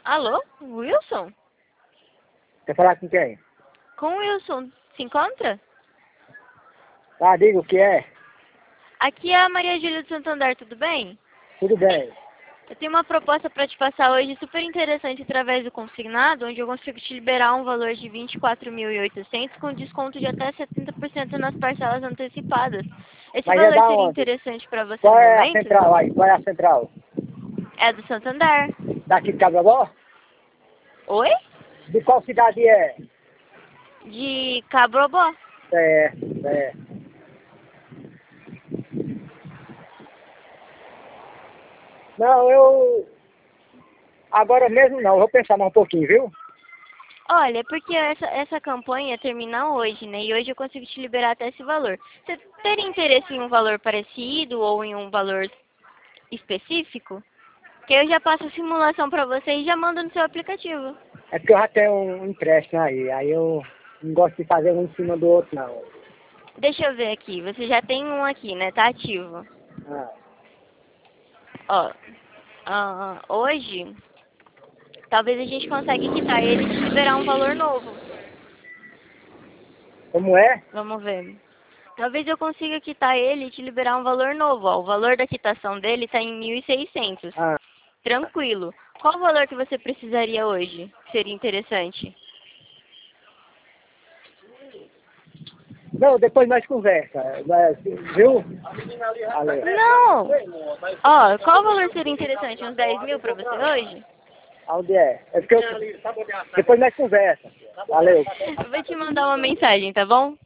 Alô? Wilson? Quer falar com quem? Com o Wilson. Se encontra? Ah, diga o que é. Aqui é a Maria Júlia do Santander, tudo bem? Tudo bem. Eu tenho uma proposta para te passar hoje super interessante através do consignado, onde eu consigo te liberar um valor de 24.800 com desconto de até 70% nas parcelas antecipadas. Esse Mas é valor da seria onde? interessante para você Qual no é a momento? central aí? Qual é a central? É do Santander. Daqui de Cabrobó? Oi? De qual cidade é? De Cabrobó. É, é. Não, eu... Agora mesmo não, vou pensar mais um pouquinho, viu? Olha, porque essa campanha termina hoje, né? E hoje eu consigo te liberar até esse valor. Você teria interesse em um valor parecido ou em um valor específico? Que eu já passo a simulação para você e já mando no seu aplicativo. É porque eu já tenho um empréstimo aí eu não gosto de fazer um em cima do outro, não. Deixa eu ver aqui. Você já tem um aqui, né? Tá ativo. Ah, Ó, hoje, talvez a gente consiga quitar ele e te liberar um valor novo. como é? Vamos ver. Talvez eu consiga quitar ele e te liberar um valor novo. Ó, o valor da quitação dele está em 1.600. Ah, Tranquilo. Qual o valor que você precisaria hoje? Seria interessante. não, depois nós conversa, viu? Valeu. Não! Ó, qual o valor seria interessante? Uns 10 mil para você hoje? Aonde é? É porque eu... Depois nós conversa. Valeu. Eu vou te mandar uma mensagem, tá bom?